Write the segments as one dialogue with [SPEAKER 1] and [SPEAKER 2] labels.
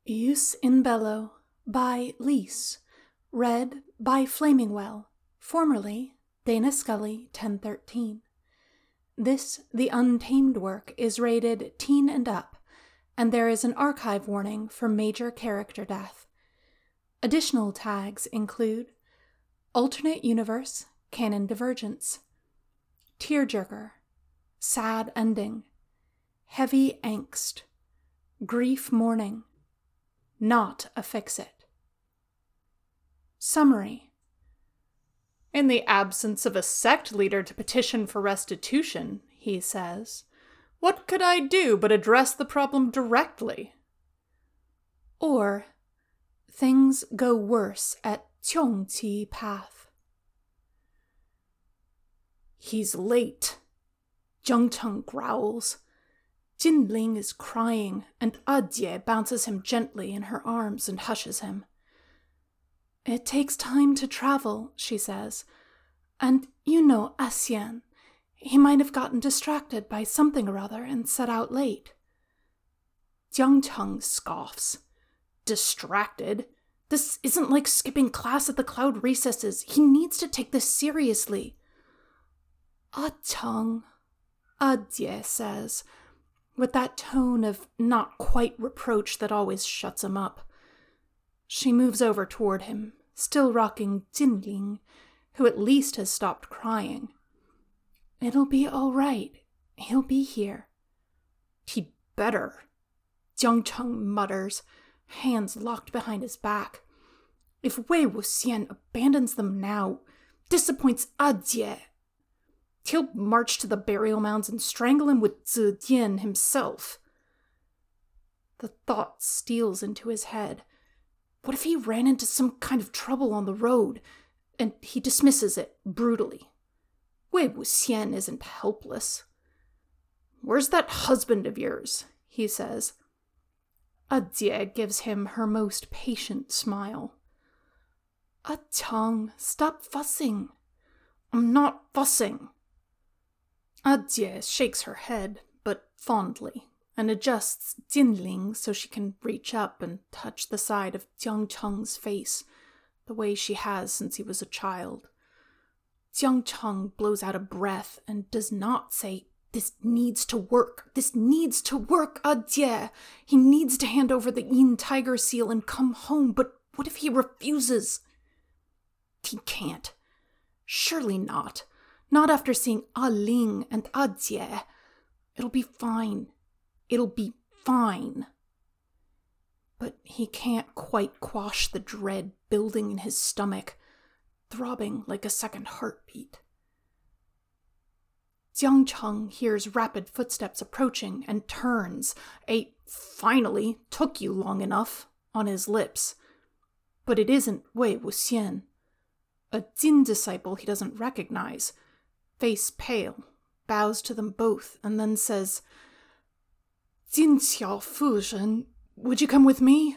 [SPEAKER 1] Ius in Bello by Lise, read by Flamingwell, formerly Dana Scully 1013. This, the untamed work, is rated teen and up, and there is an archive warning for major character death. Additional tags include alternate universe, canon divergence, tearjerker, sad ending, heavy angst, grief mourning, not a fix-it. Summary. In the absence of a sect leader to petition for restitution, he says, what could I do but address the problem directly? Or, things go worse at Cheongqi Path. He's late, Jiang Cheng growls. Jinling is crying, and Jie bounces him gently in her arms and hushes him. It takes time to travel, she says. And you know Asian. He might have gotten distracted by something or other and set out late. Jiang Cheng scoffs. Distracted? This isn't like skipping class at the cloud recesses. He needs to take this seriously. Cheng, Jie says, with that tone of not quite reproach that always shuts him up. She moves over toward him, still rocking Jinling, who at least has stopped crying. It'll be all right. He'll be here. He'd better, Jiang Cheng mutters, hands locked behind his back. If Wei Wuxian abandons them now, disappoints Jie, he'll march to the burial mounds and strangle him with Zidian himself. The thought steals into his head. What if he ran into some kind of trouble on the road? And he dismisses it brutally. Wei Wuxian isn't helpless. Where's that husband of yours? He says. Jie gives him her most patient smile. Cheng, stop fussing. I'm not fussing. Jie shakes her head, but fondly, and adjusts Jinling so she can reach up and touch the side of Jiang Cheng's face, the way she has since he was a child. Jiang Cheng blows out a breath and does not say, "This needs to work. This needs to work, Jie. He needs to hand over the Yin tiger seal and come home, but what if he refuses?" He can't. Surely not. Not after seeing Ling and Jie. It'll be fine. It'll be fine. But he can't quite quash the dread building in his stomach, throbbing like a second heartbeat. Jiang Cheng hears rapid footsteps approaching and turns, a "finally took you long enough" on his lips. But it isn't Wei Wuxian. A Jin disciple he doesn't recognize, face pale, bows to them both, and then says, "Jin Xiao Fuzhen, would you come with me?"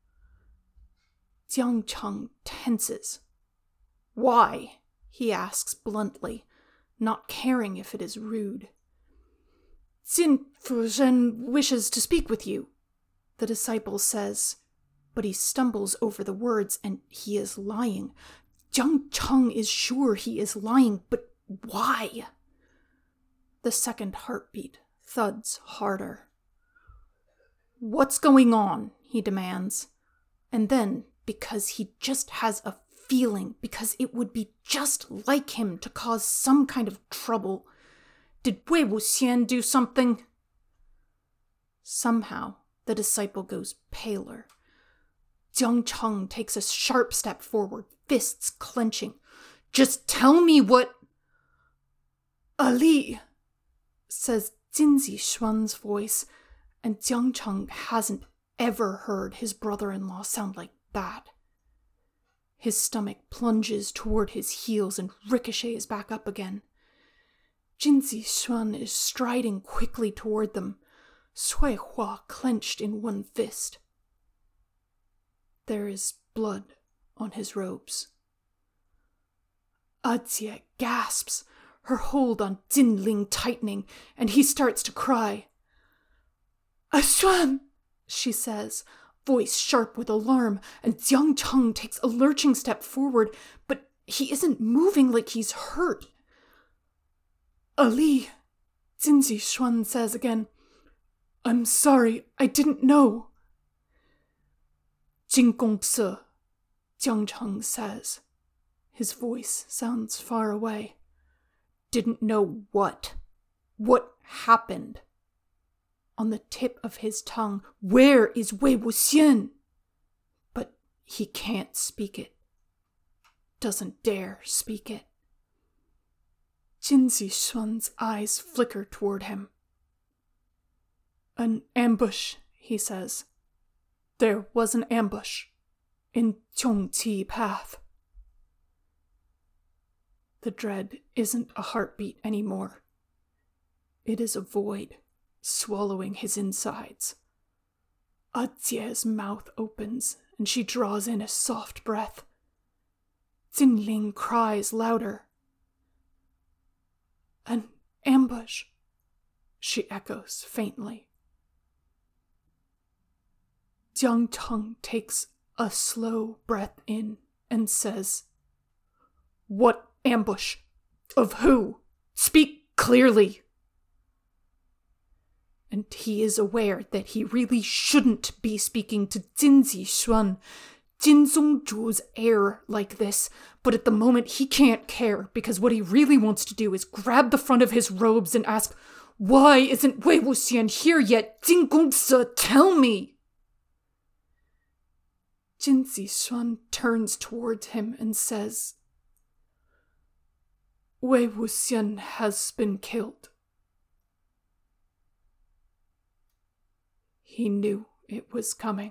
[SPEAKER 1] Jiang Cheng tenses. "Why?" he asks bluntly, not caring if it is rude. "Jin Fuzhen wishes to speak with you," the disciple says, but he stumbles over the words, and he is lying. Jiang Cheng is sure he is lying, but why? The second heartbeat thuds harder. "What's going on?" he demands. And then, because he just has a feeling, because it would be just like him to cause some kind of trouble, did Wei Wuxian do something? Somehow, the disciple goes paler. Jiang Cheng takes a sharp step forward, fists clenching. "Just tell me what—" "Ali," says Jin Zixuan's voice, and Jiang Cheng hasn't ever heard his brother-in-law sound like that. His stomach plunges toward his heels and ricochets back up again. Jin Zixuan is striding quickly toward them, Sui Hua clenched in one fist. There is blood on his robes. Jie gasps, her hold on Jinling tightening, and he starts to cry. "Xuan," she says, voice sharp with alarm, and Jiang Cheng takes a lurching step forward, but he isn't moving like he's hurt. Ali, Jin Zixuan says again, I'm sorry, I didn't know. Jin Gongse, Jiang Cheng says. His voice sounds far away. Didn't know what? What happened? On the tip of his tongue, where is Wei Wuxian? But he can't speak it. Doesn't dare speak it. Jin Zixuan's eyes flicker toward him. An ambush, he says. There was an ambush in Chongqi Path. The dread isn't a heartbeat anymore. It is a void, swallowing his insides. Jie's mouth opens, and she draws in a soft breath. Jinling cries louder. An ambush, she echoes faintly. Jiang Cheng takes a slow breath in and says, What ambush? Of who? Speak clearly. And he is aware that he really shouldn't be speaking to Jin Zixuan, Jin Zongzhu's heir, like this, but at the moment he can't care, because what he really wants to do is grab the front of his robes and ask, Why isn't Wei Wuxian here yet? Jin Gongse, tell me! Jin Zixuan turns towards him and says, Wei Wuxian has been killed. He knew it was coming.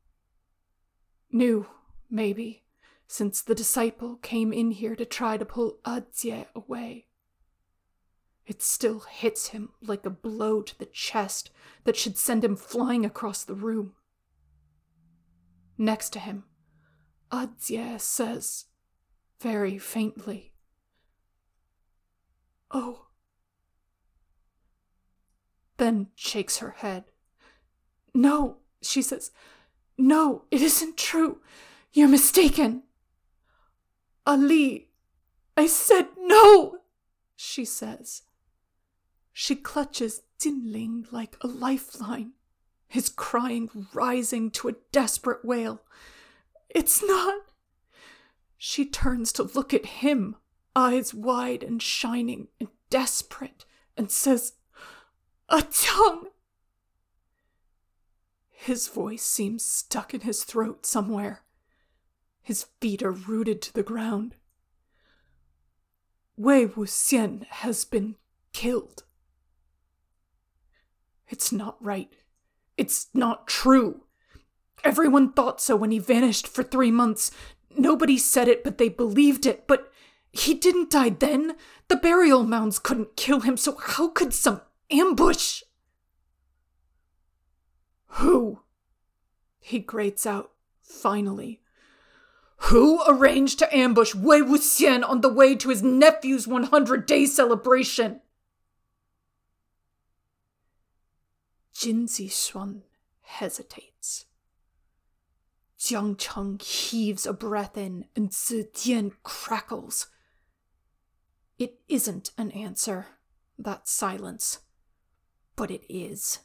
[SPEAKER 1] Knew, maybe, since the disciple came in here to try to pull Jie away. It still hits him like a blow to the chest that should send him flying across the room. Next to him, Jie says, very faintly, Oh. Then shakes her head. No, she says. No, it isn't true. You're mistaken. Ali, I said no, she says. She clutches Jinling like a lifeline, his crying rising to a desperate wail. It's not. She turns to look at him, eyes wide and shining and desperate, and says, Cheng. His voice seems stuck in his throat somewhere. His feet are rooted to the ground. Wei Wuxian has been killed. It's not right. It's not true. Everyone thought so when he vanished for 3 months. Nobody said it, but they believed it. But he didn't die then. The burial mounds couldn't kill him, so how could some ambush? Who? He grates out, finally. Who arranged to ambush Wei Wuxian on the way to his nephew's 100-day celebration? Jin Zixuan hesitates. Jiang Cheng heaves a breath in, and Zidian crackles. It isn't an answer, that silence, but it is.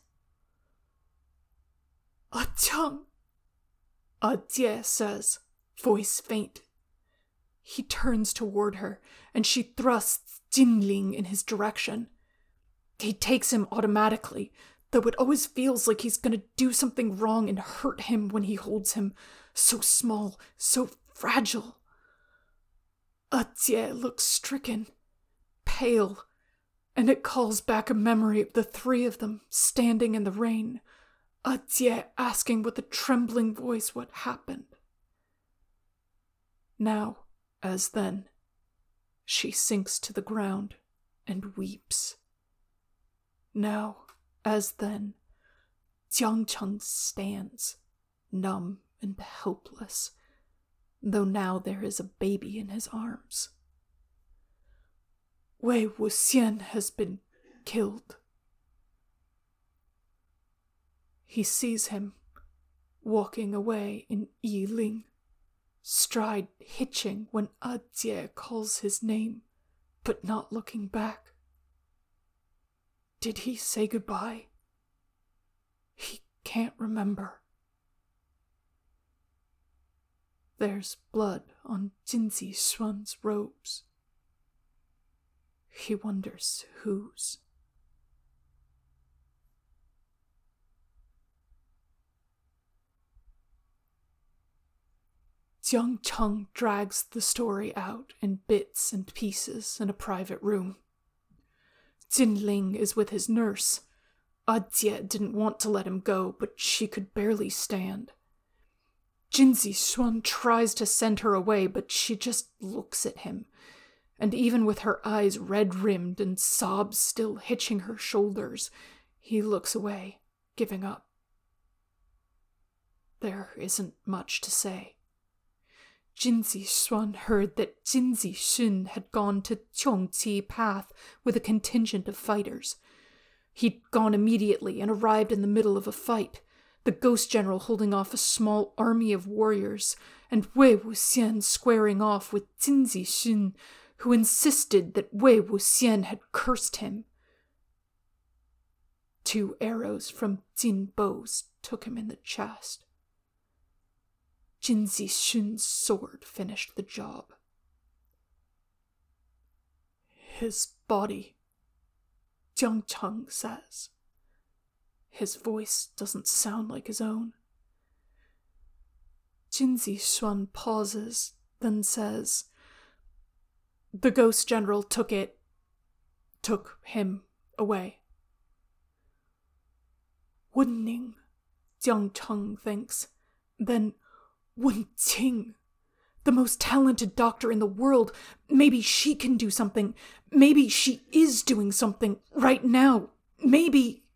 [SPEAKER 1] Cheng, Jie says, voice faint. He turns toward her, and she thrusts Jinling in his direction. He takes him automatically, though it always feels like he's going to do something wrong and hurt him when he holds him, so small, so fragile. Jie looks stricken, pale, and it calls back a memory of the 3 of them standing in the rain, Jie asking with a trembling voice what happened. Now, as then, she sinks to the ground and weeps. Now, as then, Jiang Cheng stands, numb and helpless, though now there is a baby in his arms. Wei Wuxian has been killed. He sees him, walking away in Yiling, stride hitching when Jie calls his name, but not looking back. Did he say goodbye? He can't remember. There's blood on Jinzi Xuan's robes. He wonders whose. Jiang Cheng drags the story out in bits and pieces in a private room. Jin Ling is with his nurse. Jie didn't want to let him go, but she could barely stand. Jinzi Xuan tries to send her away, but she just looks at him, and even with her eyes red-rimmed and sobs still hitching her shoulders, he looks away, giving up. There isn't much to say. Jinzi Xuan heard that Jinzi Xun had gone to Qiongqi Path with a contingent of fighters. He'd gone immediately and arrived in the middle of a fight, the ghost general holding off a small army of warriors, and Wei Wuxian squaring off with Jinzi Xun, who insisted that Wei Wuxian had cursed him. 2 arrows from Jin Bo's took him in the chest. Jinzi Xun's sword finished the job. His body, Jiang Cheng says. His voice doesn't sound like his own. Jinzi Xuan pauses, then says, "The ghost general took him away." Wenning, Jiang Cheng thinks. Then Wen Qing, the most talented doctor in the world. Maybe she can do something. Maybe she is doing something right now. Maybe.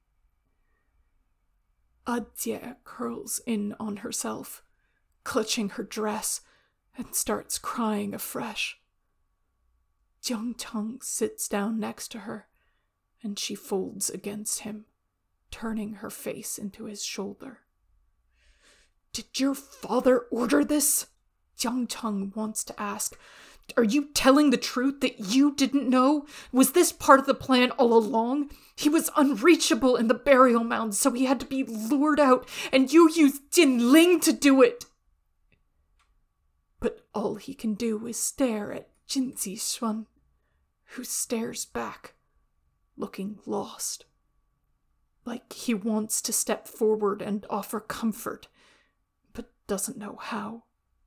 [SPEAKER 1] Jie curls in on herself, clutching her dress, and starts crying afresh. Jiang Cheng sits down next to her, and she folds against him, turning her face into his shoulder. "Did your father order this?" Jiang Cheng wants to ask. "Are you telling the truth that you didn't know? Was this part of the plan all along? He was unreachable in the burial mound, so he had to be lured out, and you used Jin Ling to do it." But all he can do is stare at Jinzi Xuan, who stares back, looking lost, like he wants to step forward and offer comfort, but doesn't know how.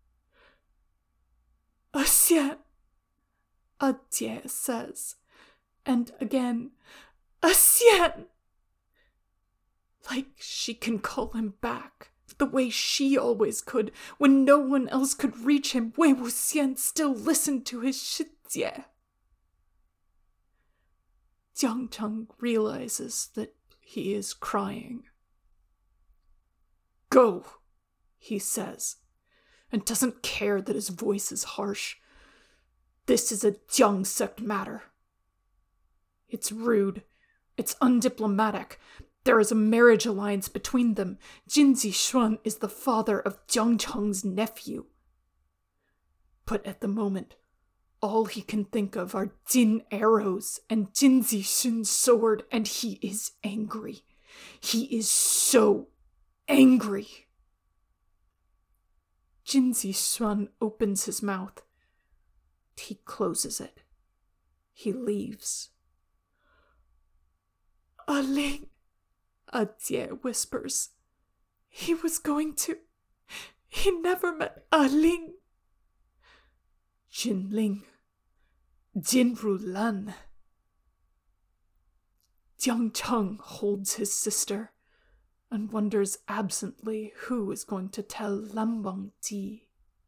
[SPEAKER 1] "Xian," Jie says, and again, "Xian," like she can call him back, the way she always could, when no one else could reach him. Wei Wuxian still listened to his shijie. Jiang Cheng realizes that he is crying. "Go," he says, and doesn't care that his voice is harsh. This is a Jiang sect matter. It's rude. It's undiplomatic. There is a marriage alliance between them. Jinzi Xuan is the father of Jiang Cheng's nephew. But at the moment, all he can think of are Jin arrows and Jinzi Xun's sword, and he is angry. He is so angry. Jinzi Xuan opens his mouth. He closes it. He leaves. "Ling," Jie whispers. "He was going to. He never met Ling." "Jin Ling. Jin Rulan." Jiang Cheng holds his sister and wonders absently who is going to tell Lam Wangji.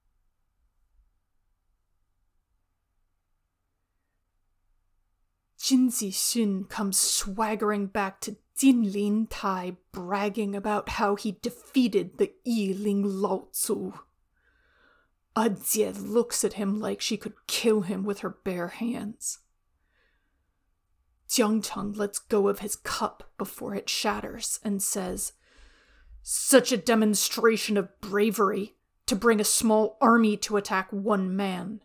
[SPEAKER 1] Jinzi Xun comes swaggering back to Jinlin Tai, bragging about how he defeated the Yiling Lao Tzu. Jie looks at him like she could kill him with her bare hands. Jiang Cheng lets go of his cup before it shatters and says, Such a demonstration of bravery to bring a small army to attack one man.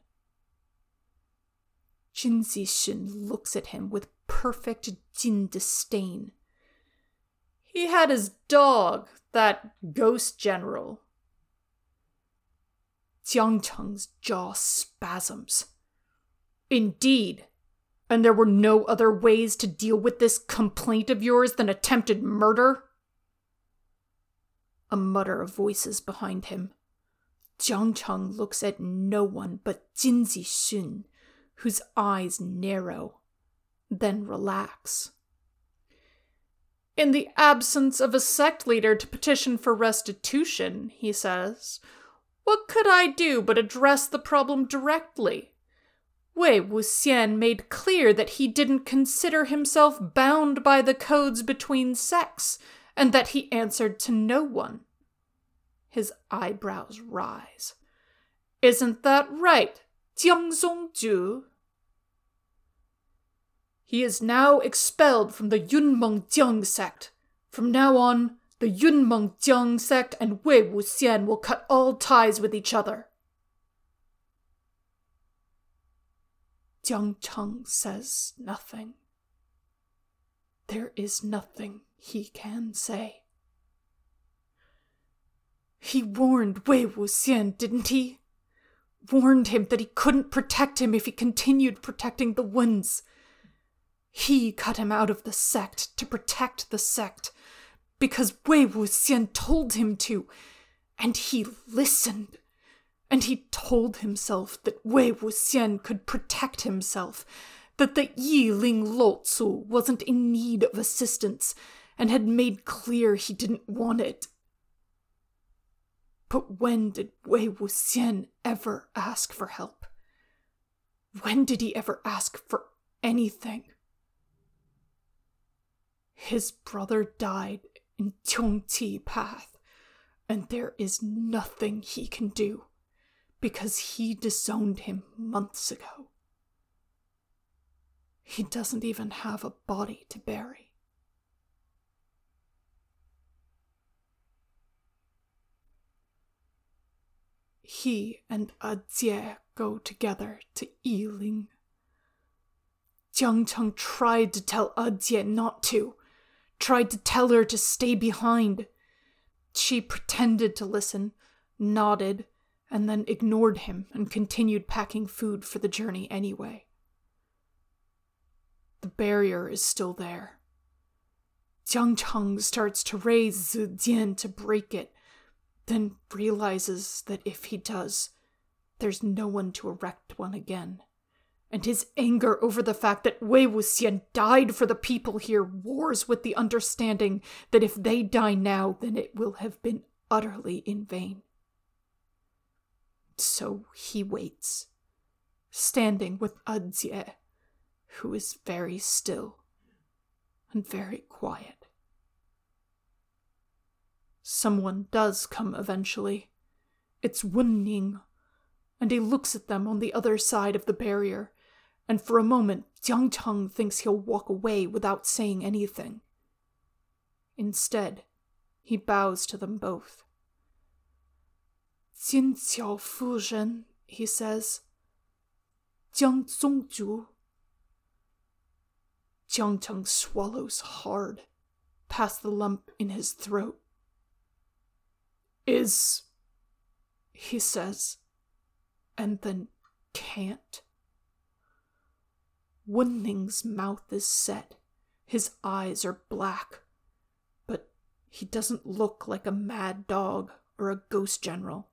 [SPEAKER 1] Jin Zixun looks at him with perfect Jin disdain. He had his dog, that ghost general. Jiang Cheng's jaw spasms. Indeed, and there were no other ways to deal with this complaint of yours than attempted murder? A mutter of voices behind him. Jiang Cheng looks at no one but Jin Zixun, whose eyes narrow, then relax. In the absence of a sect leader to petition for restitution, he says, what could I do but address the problem directly? Wei Wuxian made clear that he didn't consider himself bound by the codes between sects, and that he answered to no one. His eyebrows rise. Isn't that right, Jiang Zongju? He is now expelled from the Yunmengjiang sect. From now on, the Yunmengjiang sect and Wei Wuxian will cut all ties with each other. Jiang Cheng says nothing. There is nothing he can say. He warned Wei Wuxian, didn't he? Warned him that he couldn't protect him if he continued protecting the Wuns. He cut him out of the sect to protect the sect, because Wei Wuxian told him to, and he listened. And he told himself that Wei Wuxian could protect himself, that the Yiling Lotsu wasn't in need of assistance, and had made clear he didn't want it. But when did Wei Wuxian ever ask for help? When did he ever ask for anything? His brother died in Chongqi Path, and there is nothing he can do, because he disowned him months ago. He doesn't even have a body to bury. He and Jie go together to Yiling. Jiang Cheng tried to tell Jie not to, tried to tell her to stay behind. She pretended to listen, nodded, and then ignored him and continued packing food for the journey anyway. The barrier is still there. Jiang Cheng starts to raise Zhu Jian to break it, then realizes that if he does, there's no one to erect one again. And his anger over the fact that Wei Wuxian died for the people here wars with the understanding that if they die now, then it will have been utterly in vain. So he waits, standing with Jie, who is very still and very quiet. Someone does come eventually. It's Wen Ning, and he looks at them on the other side of the barrier, and for a moment Jiang Cheng thinks he'll walk away without saying anything. Instead, he bows to them both. Jin Qiao Fu Zhen, he says. Jiang Zongju. Jiang Cheng swallows hard, past the lump in his throat. Is, he says, and then can't. Wen Ning's mouth is set, his eyes are black, but he doesn't look like a mad dog or a ghost general.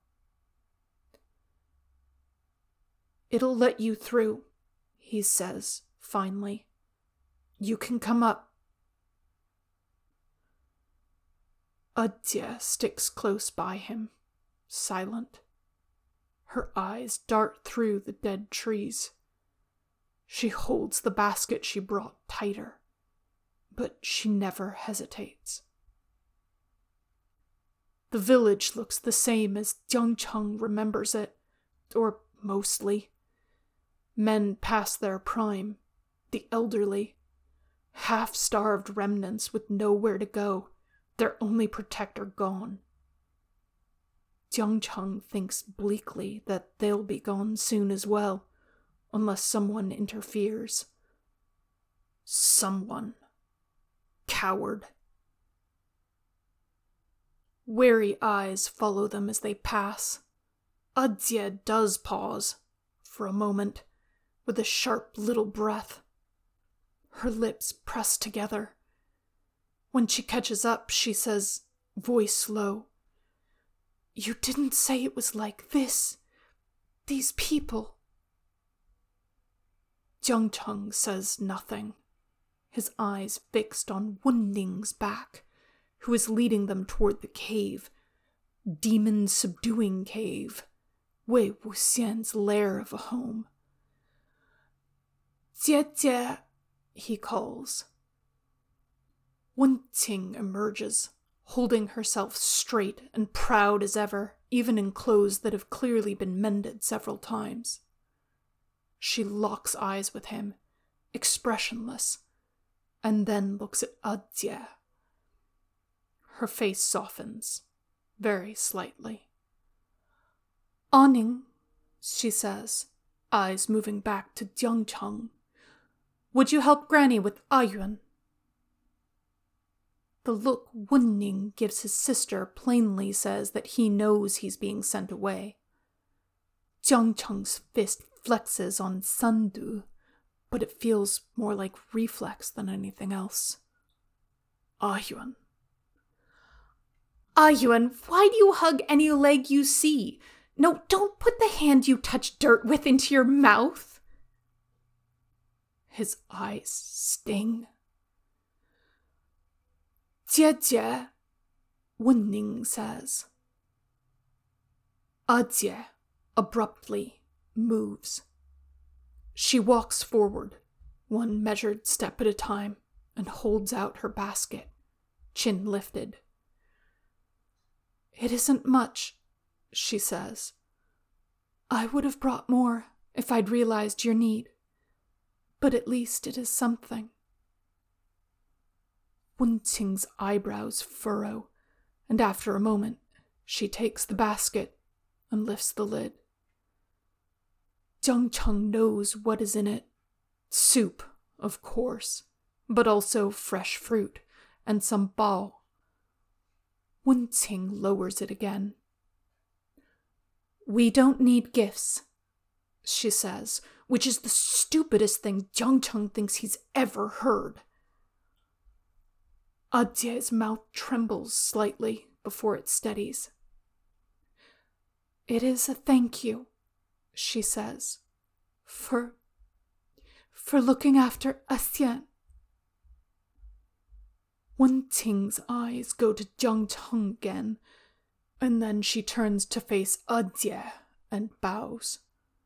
[SPEAKER 1] It'll let you through, he says, finally. You can come up. Jie sticks close by him, silent. Her eyes dart through the dead trees. She holds the basket she brought tighter, but she never hesitates. The village looks the same as Jiang Cheng remembers it, or mostly. Men past their prime, the elderly, half-starved remnants with nowhere to go, Their only protector gone. Jiangcheng thinks bleakly that they'll be gone soon as well, unless someone interferes. Someone. Coward. Wary eyes follow them as they pass. Adzia does pause, for a moment, with a sharp little breath. Her lips press together. When she catches up, she says, voice low, "You didn't say it was like this. These people." Jiangcheng says nothing, his eyes fixed on Wenning's back, who is leading them toward the cave, demon-subduing cave, Wei Wuxian's lair of a home. "Jie Jie," he calls. Wenqing emerges, holding herself straight and proud as ever, even in clothes that have clearly been mended several times. She locks eyes with him, expressionless, and then looks at Adzia. Her face softens, very slightly. "Aning," she says, eyes moving back to Jiangcheng. "Would you help Granny with Ayuan?" The look Wenning gives his sister plainly says that he knows he's being sent away. Jiangcheng's fist flexes on Sandu, but it feels more like reflex than anything else. Ayuan. "Ayuan, why do you hug any leg you see? No, don't put the hand you touch dirt with into your mouth." His eyes sting. "Jie Jie," Wenning says. Adzia abruptly moves. She walks forward, one measured step at a time, and holds out her basket, chin lifted. "It isn't much," she says. "I would have brought more if I'd realized your need, but at least it is something." Wenqing's eyebrows furrow, and after a moment, she takes the basket and lifts the lid. Jiangcheng knows what is in it. Soup, of course, but also fresh fruit and some bao. Wenqing lowers it again. "We don't need gifts," she says, which is the stupidest thing Jiangcheng thinks he's ever heard. Adzia's mouth trembles slightly before it steadies. "It is a thank you," she says, for looking after Asian." Wenqing's eyes go to Jiangcheng again, and then she turns to face Adzia and bows.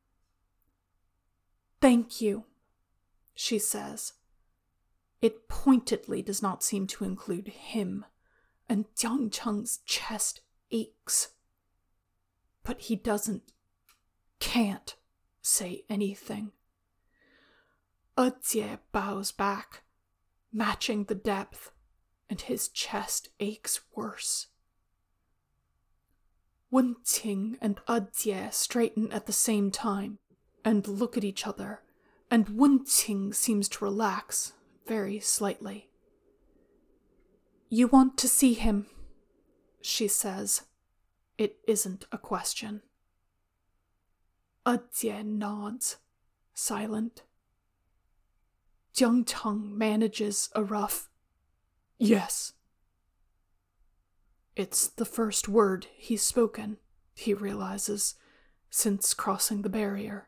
[SPEAKER 1] "Thank you," she says. It pointedly does not seem to include him, and Jiangcheng's chest aches. But he can't say anything. Adzia bows back, matching the depth, and his chest aches worse. Wenqing and Adzia straighten at the same time and look at each other, and Wenqing seems to relax very slightly. "You want to see him," she says. It isn't a question. Adzia nods, silent. Jiangcheng manages a rough "yes." It's the first word he's spoken, he realizes, since crossing the barrier.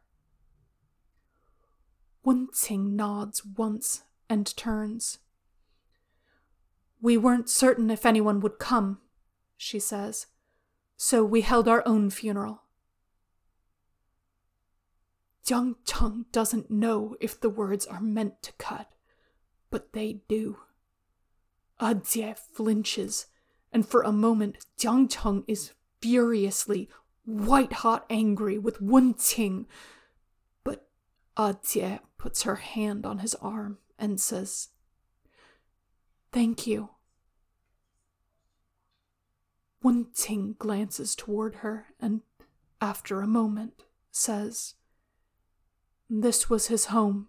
[SPEAKER 1] Wenqing nods once and turns. "We weren't certain if anyone would come," she says, "so we held our own funeral." Jiangcheng doesn't know if the words are meant to cut, but they do. Adzia flinches, and for a moment Jiangcheng is furiously, white-hot angry with Wenqing, but Adzia puts her hand on his arm and says, "Thank you." Wen Qing glances toward her and, after a moment, says, "This was his home."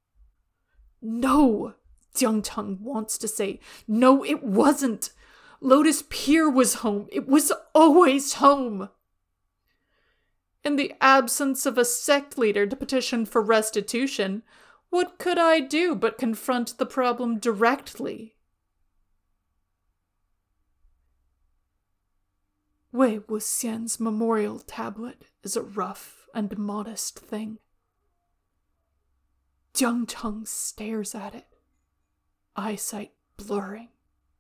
[SPEAKER 1] "No!" Jiang Cheng wants to say. "No, it wasn't! Lotus Pier was home. It was always home!" In the absence of a sect leader to petition for restitution, what could I do but confront the problem directly? Wei Wuxian's memorial tablet is a rough and modest thing. Jiang Cheng stares at it, eyesight blurring.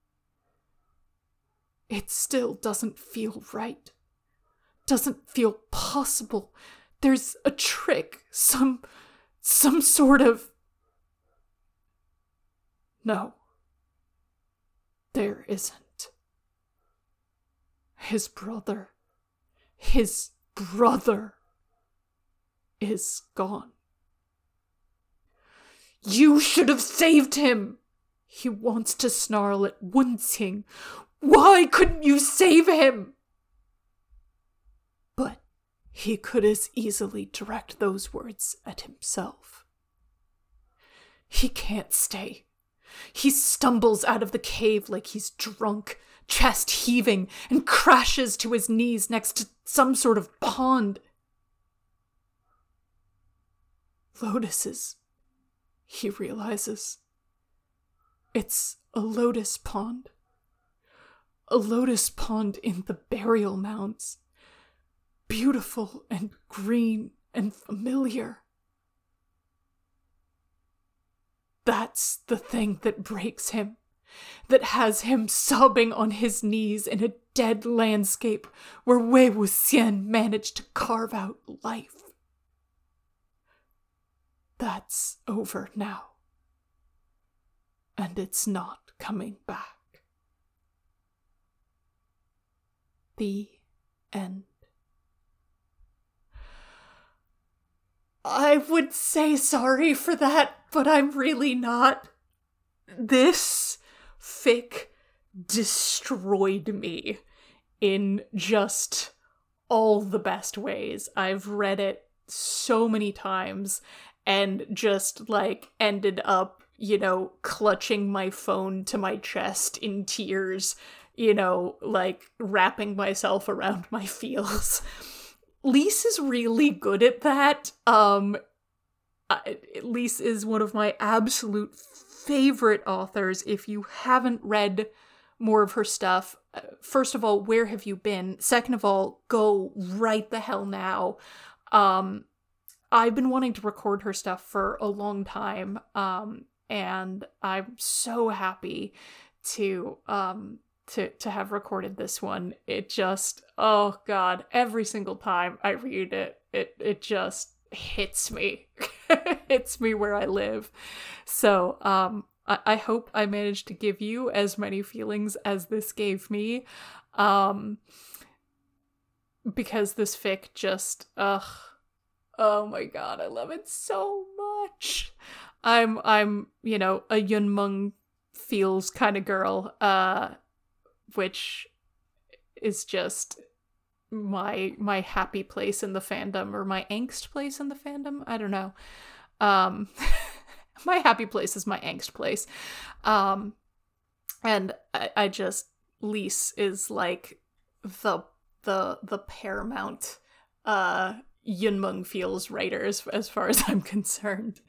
[SPEAKER 1] It still doesn't feel right. Doesn't feel possible. There's a trick, some sort of... No, there isn't. His brother is gone. "You should have saved him!" He wants to snarl at Wen Qing. "Why couldn't you save him?" But he could as easily direct those words at himself. He can't stay. He stumbles out of the cave like he's drunk, chest heaving, and crashes to his knees next to some sort of pond. Lotuses, he realizes. It's a lotus pond. A lotus pond in the burial mounds. Beautiful and green and familiar. That's the thing that breaks him, that has him sobbing on his knees in a dead landscape where Wei Wuxian managed to carve out life. That's over now. And it's not coming back. The end. I would say sorry for that, but I'm really not. This fic destroyed me in just all the best ways. I've read it so many times and just, ended up, clutching my phone to my chest in tears, wrapping myself around my feels. Lise is really good at that. Lise is one of my absolute favorite authors. If you haven't read more of her stuff, first of all, where have you been? Second of all, go right the hell now. I've been wanting to record her stuff for a long time, and I'm so happy to have recorded this one. It just, oh god, every single time I read it, it just hits me. Hits me where I live. So, I hope I managed to give you as many feelings as this gave me. Because this fic just, oh my god, I love it so much. I'm a Yunmeng feels kind of girl, which is just my happy place in the fandom, or my angst place in the fandom. I don't know. My happy place is my angst place. And I just, Lise is like the paramount Yunmeng feels writer as far as I'm concerned.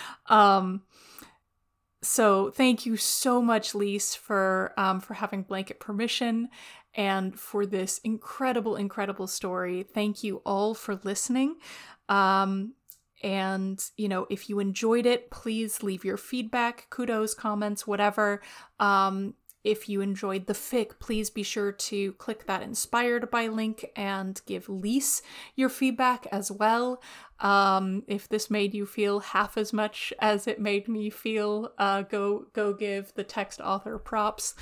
[SPEAKER 1] So thank you so much, Lise, for having blanket permission and for this incredible, incredible story. Thank you all for listening. And, if you enjoyed it, please leave your feedback, kudos, comments, whatever. If you enjoyed the fic, please be sure to click that inspired by link and give Lise your feedback as well. If this made you feel half as much as it made me feel, go give the text author props.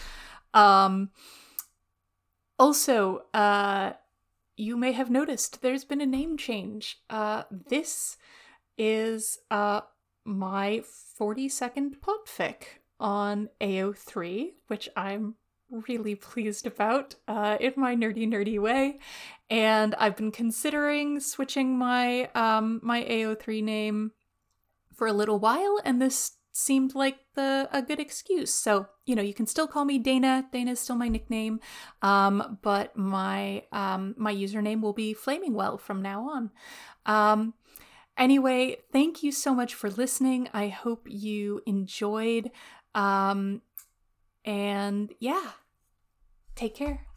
[SPEAKER 1] Also, you may have noticed there's been a name change. This is my 42nd podfic on AO3, which I'm really pleased about in my nerdy way. And I've been considering switching my my AO3 name for a little while, and this seemed like a good excuse. So, you can still call me Dana. Dana is still my nickname. But my my username will be Flamingwell from now on. Anyway, thank you so much for listening. I hope you enjoyed. And yeah, take care.